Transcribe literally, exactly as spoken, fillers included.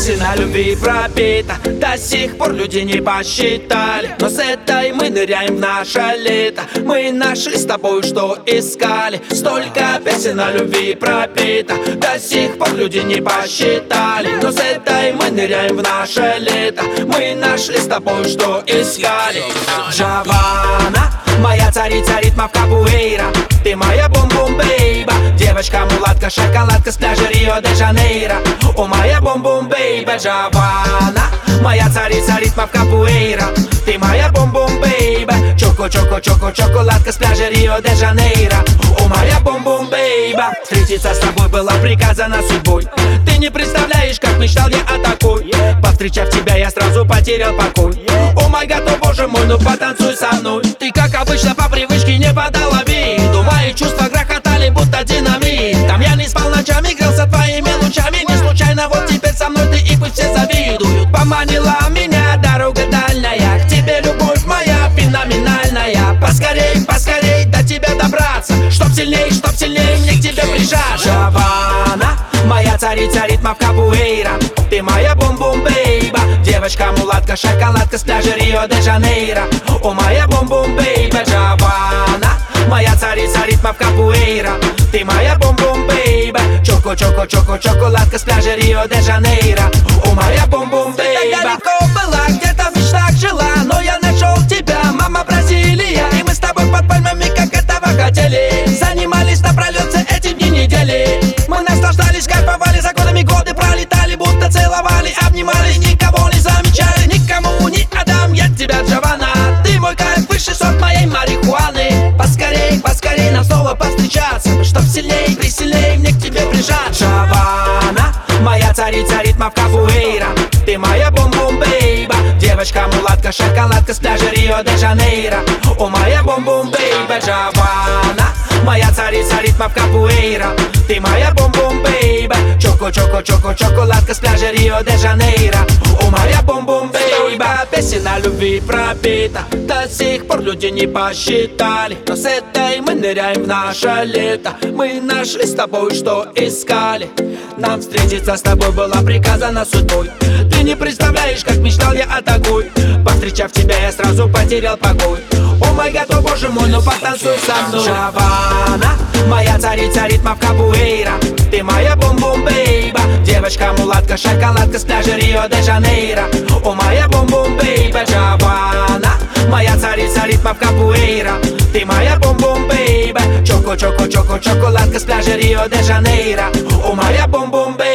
песня любви пропита, до сих пор люди не посчитали. Но с этой мы ныряем в наше лето. Мы нашли с тобой, что искали. Столько песен о любви пропита, до сих пор люди не посчитали. Но с этой мы ныряем в наше лето. Мы нашли с тобой, что искали. Джованна, моя царица ритмов капуэйра, ты моя бум-бум-бейба. Девочка-мулатка, шоколадка с пляжа Рио-де-Жанейро. О, моя бум-бум-бейба. Джованна, моя царица ритмов капуэйра, ты моя бум-бум-бейба. Чоко-чоко-чоко, шоколадка с пляжа Рио-де-Жанейро. О, моя бум-бум-бейба. Встретиться с тобой было приказано судьбой. Ты не представляешь, как мечтал я о такой. Повстречав тебя, я сразу потерял покой. О май гад, о боже мой, ну потанцуй со мной. Ты, как обычно, по привычке не подала виду. Мои чувства грохотали, будто динамит. Там я не спал ночами, грелся твоими лучами. Не случайно, вот теперь со мной ты, и пусть все завидуют. Поманила меня дорога дальняя, к тебе любовь моя феноменальная. Поскорей, поскорей до тебя добраться, чтоб сильней, чтоб сильней мне к тебе прижаться. Джованна, моя царица ритмов капуэйра, ты моя бум-бум-бейба. Девочка-мулатка, шоколадка с пляжа Рио-де-Жанейро. О, моя бум-бум-бейба. Джованна, моя царица ритмов капуэйра, ты моя бум-бум-бейба. Чоко-чоко-чоко, шоколадка с пляжа Рио-де-Жанейро. О, моя бум-бум-бейба. Ты далеко была, где-то в мечтах жила, но я нашел тебя, мама Бразилия. И мы с тобой под пальмами, как этого хотели, занимались напролет все эти дни недели. Мы наслаждались, кайфовали, за годами годы пролетали, будто целовали, обнимали, никого не замечали, никому не отдам я тебя, Джованна. Ты мой кайф, высший сорт моей марихуаны. Поскорей, поскорей нам снова повстречаться, чтоб сильней, присильней мне к тебе прижаться. Джованна, моя царица ритмов капуэйра, ты моя бум-бум-бейба. Девочка-мулатка, шоколадка с пляжа Рио-де-Жанейро. О, моя бум-бум-бейба. Джованна, моя царица ритмов капуэйра, ты моя бум-бум-бейба. Чоко-чоко-чоко, шоколадка с пляжа Рио-де-Жанейро. О, моя бум-бум-бейба. Песня о любви пропита, до сих пор люди не посчитали. Но с этой мы ныряем в наше лето. Мы нашли с тобой, что искали. Нам встретиться с тобой было приказано судьбой. Ты не представляешь, как мечтал я о такой. Повстречав тебя, я сразу потерял покой. О май гад, о боже мой, ну потанцуй со мной. Джованна, моя царица ритмов капуэйра, ты моя бум-бум-бейба. Девочка-мулатка, шоколадка с пляжа Рио-де-Жанейро. О, моя бум-бум-бейба. Джованна, моя царица ритмов капуэйра, ты моя бум-бум-бейба. Чоко-чоко-чоко, шоколадка с пляжа Рио-де-Жанейро. О, моя бум-бум-бейба.